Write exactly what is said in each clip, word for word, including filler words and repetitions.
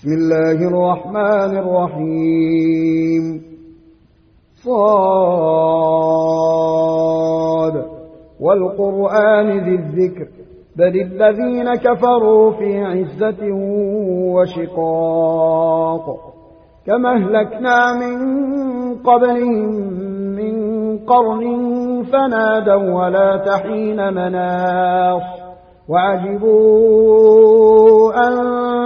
بسم الله الرحمن الرحيم صاد والقرآن ذي الذكر بل الذين كفروا في عزة وشقاق كما أهلكنا من قبلهم من قرن فنادوا ولا تحين مناص وعجبوا أن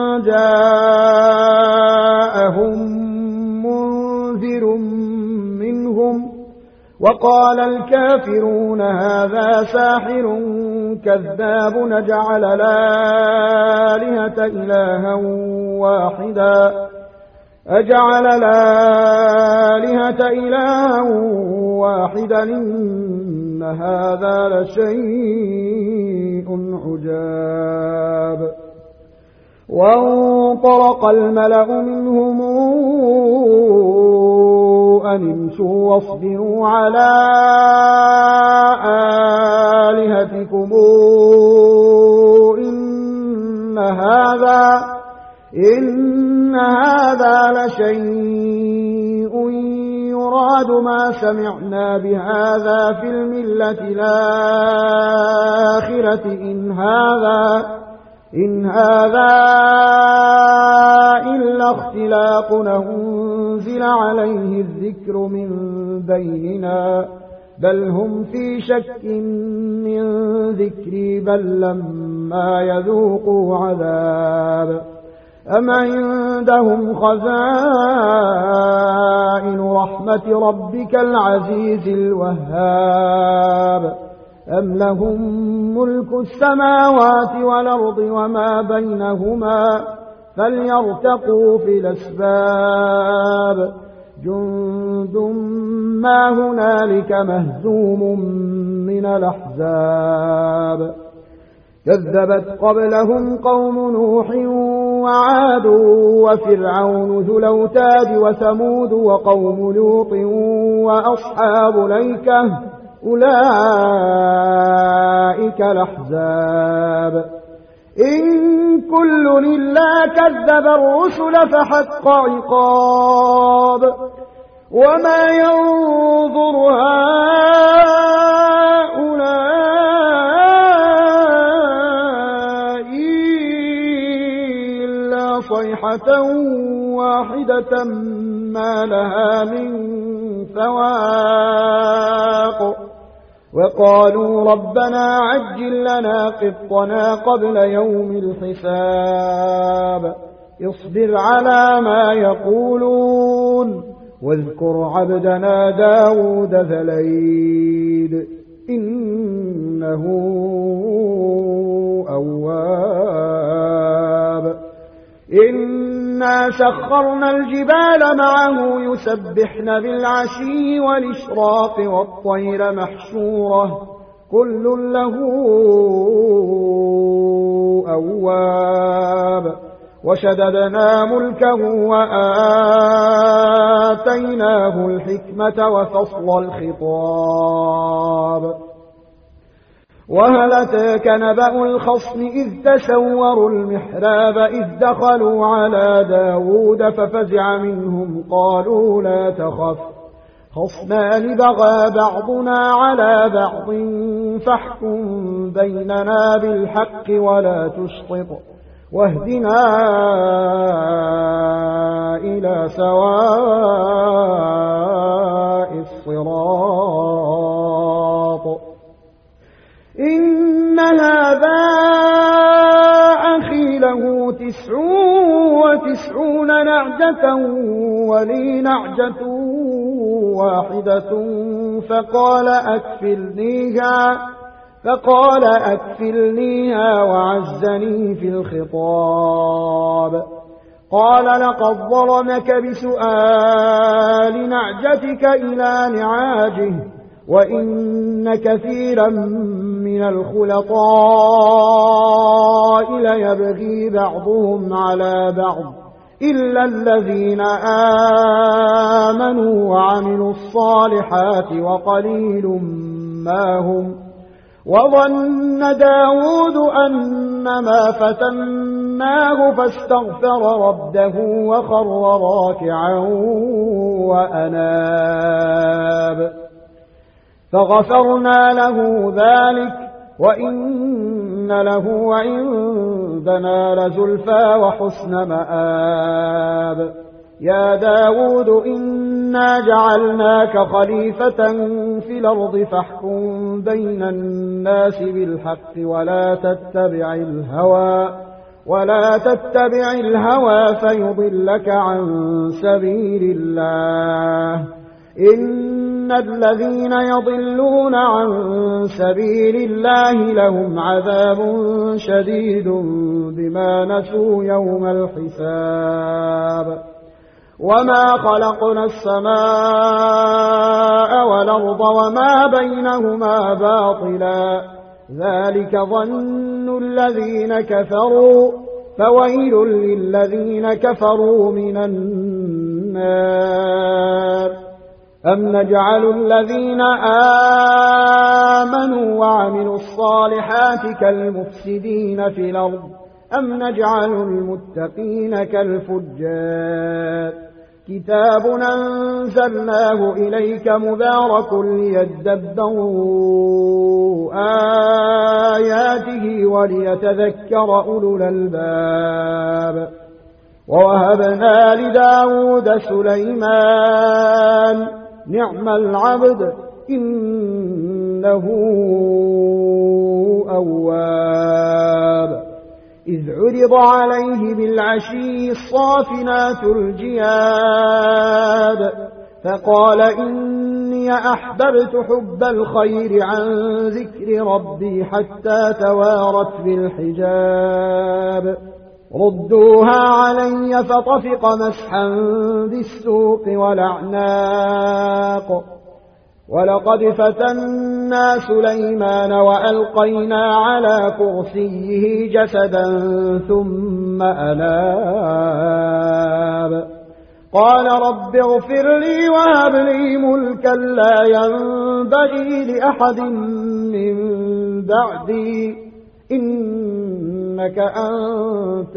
جاءهم منذر منهم وقال الكافرون هذا ساحر كذاب نجعل الآلهة إلها واحدا أجعل الآلهة إلها واحدا إن هذا لشيء عجاب وانطلق الملأ منهم أن امشوا واصبروا على آلهتكم إن هذا إن هذا لشيء يراد ما سمعنا بهذا في الملة الآخرة إن هذا إن هذا إلا اختلاق أنزل عليه الذكر من بيننا بل هم في شك من ذكري بل لما يذوقوا عذاب أم عندهم خزائن رحمة ربك العزيز الوهاب أم لهم ملك السماوات والأرض وما بينهما فليرتقوا في الأسباب جند ما هنالك مهزوم من الأحزاب كذبت قبلهم قوم نوح وعاد وفرعون ذو الأوتاد وثمود وقوم لوط وأصحاب الأيكة أولئك الأحزاب إن كل إلا كذب الرسل فحق عقاب وما ينظر هؤلاء إلا صيحة واحدة ما لها من فواق وقالوا ربنا عجل لنا قطنا قبل يوم الحساب اصبر على ما يقولون واذكر عبدنا داود ذا الأيد إنه أواب إنا سخرنا الجبال معه يسبحن بالعشي والإشراق والطير محشورة كل له أواب وشددنا ملكه وآتيناه الحكمة وفصل الخطاب وهل أتاك نبأ الخصم إذ تسوروا المحراب إذ دخلوا على داود ففزع منهم قالوا لا تخف خصمان بغى بعضنا على بعض فاحكم بيننا بالحق ولا تشطط واهدنا إلى سواء الصراط إن هذا أخي له تسع وتسعون نعجة ولي نعجة واحدة فقال أكفلنيها فقال أكفلنيها وعزني في الخطاب قال لقد ظلمك بسؤال نعجتك إلى نعاجه وإن كثيرا من الخلطاء ليبغي بعضهم على بعض إلا الذين آمنوا وعملوا الصالحات وقليل ما هم وظن داود أن ما فتناه فاستغفر ربه وخر راكعا وأناب فغفرنا له ذلك وإن له عندنا لزلفى وحسن مآب يا داود إنا جعلناك خليفة في الأرض فاحكم بين الناس بالحق ولا تتبع الهوى ولا تتبع الهوى فيضلك عن سبيل الله إن الذين يضلون عن سبيل الله لهم عذاب شديد بما نسوا يوم الحساب وما خلقنا السماء والأرض وما بينهما باطلا ذلك ظن الذين كفروا فويل للذين كفروا من النار أم نجعل الذين آمنوا وعملوا الصالحات كالمفسدين في الأرض أم نجعل المتقين كالفجار كتاب أنزلناه إليك مبارك ليدبروا آياته وليتذكر أولو الألباب ووهبنا لداود سليمان نعم العبد إنه أواب إذ عرض عليه بالعشي الصافنات الجياد فقال إني أحببت حب الخير عن ذكر ربي حتى توارت بالحجاب ردوها علي فطفق مسحا بالسوق والأعناق ولقد فتنا سليمان وألقينا على كرسيه جسدا ثم أناب قال رب اغفر لي وهب لي ملكا لا ينبغي لأحد من بعدي إنك أنت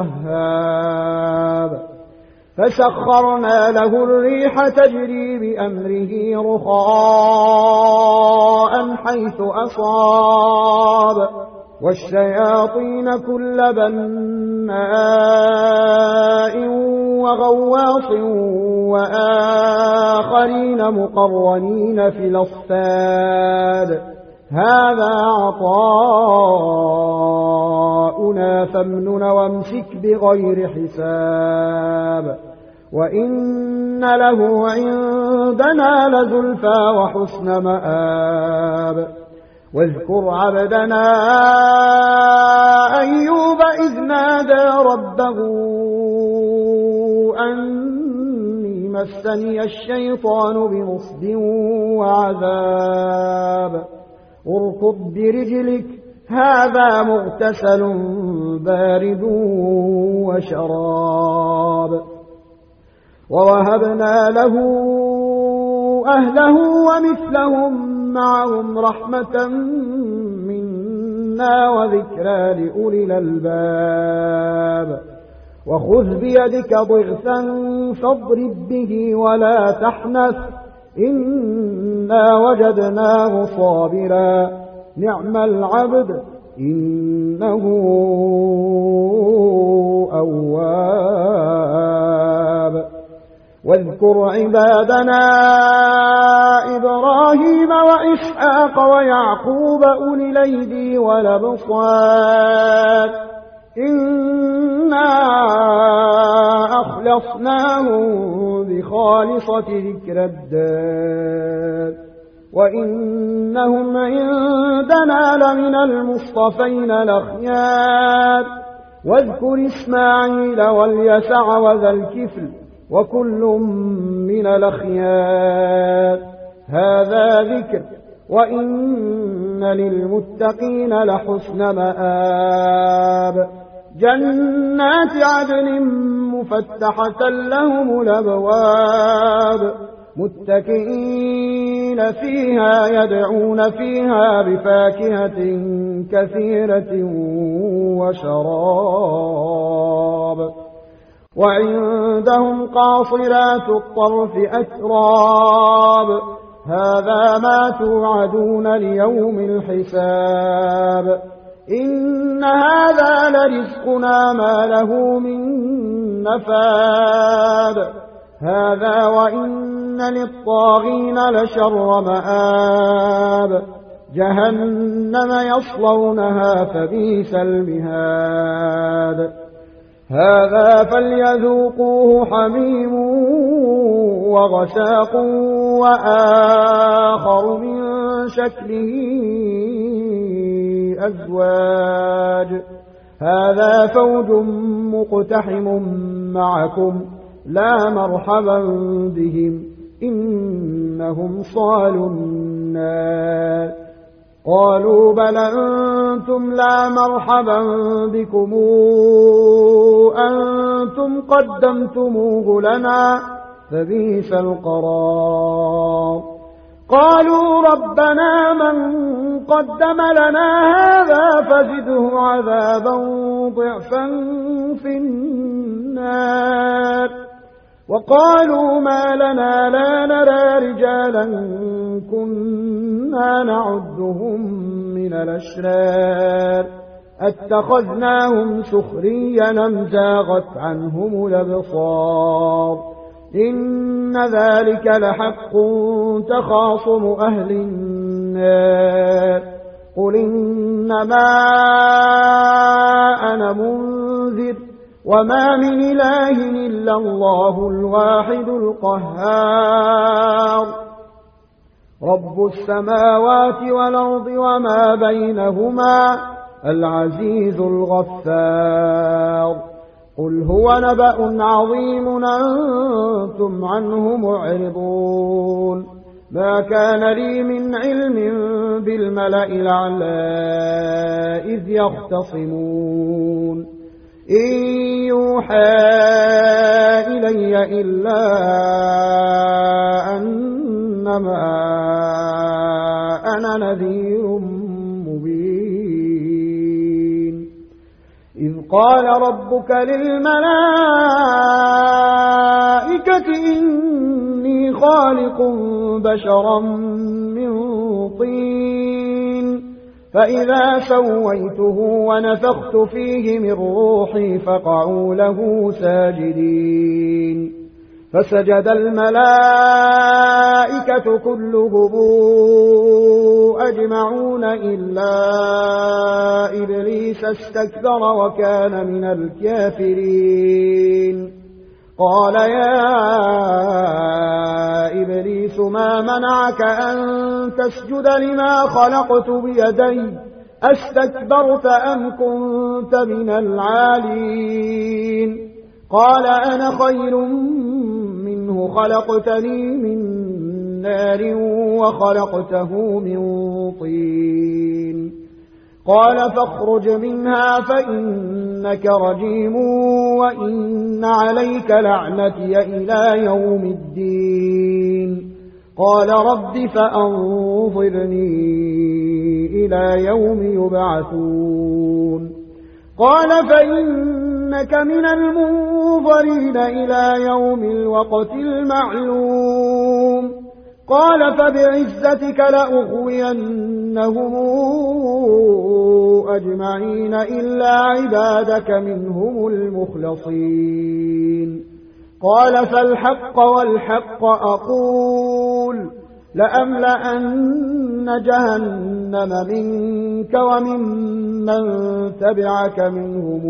الوهاب فسخرنا له الريح تجري بأمره رخاء حيث أصاب والشياطين كل بناء وغواص وآخرين مقرنين في الأصفاد هذا عطاؤنا فامنن وامسك بغير حساب وإن له عندنا لزلفى وحسن مآب واذكر عبدنا أيوب إذ نادى ربه أني مسني الشيطان بنصب وعذاب اركض برجلك هذا مغتسل بارد وشراب ووهبنا له أهله ومثلهم معهم رحمة منا وذكرى لأولي الألباب وخذ بيدك ضغثا فاضرب به ولا تحنث إنا وجدناه صابرا نعم العبد إنه أواب واذكر عبادنا إبراهيم وإسحاق ويعقوب أولي الأيدي والأبصار إنا أخلصناهم بخالصة ذكر الدار وإنهم عندنا لمن المصطفين الأخيار واذكر إسماعيل واليسع وذا الكفل وكل من الأخيار هذا ذكر وإن للمتقين لحسن مآب جنات عدن مفتحة لهم الأبواب متكئين خالدين فيها يدعون فيها بفاكهة كثيرة وشراب وعندهم قاصرات الطرف أتراب هذا ما توعدون ليوم الحساب إن هذا لرزقنا ما له من نفاد هذا وإن للطاغين لشر مآب جهنم يصلونها فبئس المهاد هذا فليذوقوه حميم وغساق وآخر من شكله أزواج هذا فوج مقتحم معكم لا مرحبا بهم إنهم صالوا النار قالوا بل أنتم لا مرحبا بكم أنتم قدمتموه لنا فبئس القرار قالوا ربنا من قدم لنا هذا فزده عذابا ضعفا في النار وقالوا ما لنا لا نرى رجالا كنا نعدهم من الأشرار اتخذناهم سخريا أم زاغت عنهم الأبصار إن ذلك لحق تخاصم أهل النار قل إنما أنا منذر وما من إله إلا الله الواحد القهار رب السماوات والأرض وما بينهما العزيز الغفار قل هو نبأ عظيم أنتم عنه معرضون ما كان لي من علم بالملأ الأعلى إذ يختصمون إن يوحى إلي إلا أنما أنا نذير مبين إذ قال ربك للملائكة إني خالق بشرا من طين فإذا سويته ونفخت فيه من روحي فقعوا له ساجدين فسجد الملائكة كلهم أجمعون إلا إبليس استكبر وكان من الكافرين قال يا إبليس ما منعك أن تسجد لما خلقت بيدي أستكبرت أم كنت من العالين قال أنا خير منه خلقتني من نار وخلقته من طين قال فاخرج منها فإنك رجيم وإن عليك لعنتي إلى يوم الدين قال رب فأنظرني إلى يوم يبعثون قال فإنك من المنظرين إلى يوم الوقت المعلوم قال فبعزتك لأغوينهم أجمعين إلا عبادك منهم المخلصين قال فالحق والحق أقول لأملأن جهنم منك وممن تبعك منهم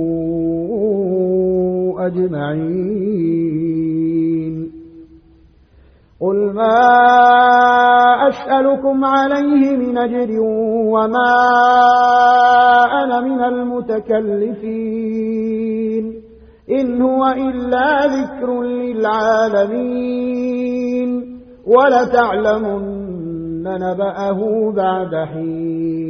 أجمعين قل ما أسألكم عليه من أجر وما أنا من المتكلفين إن هو إلا ذكر للعالمين ولتعلمن نبأه بعد حين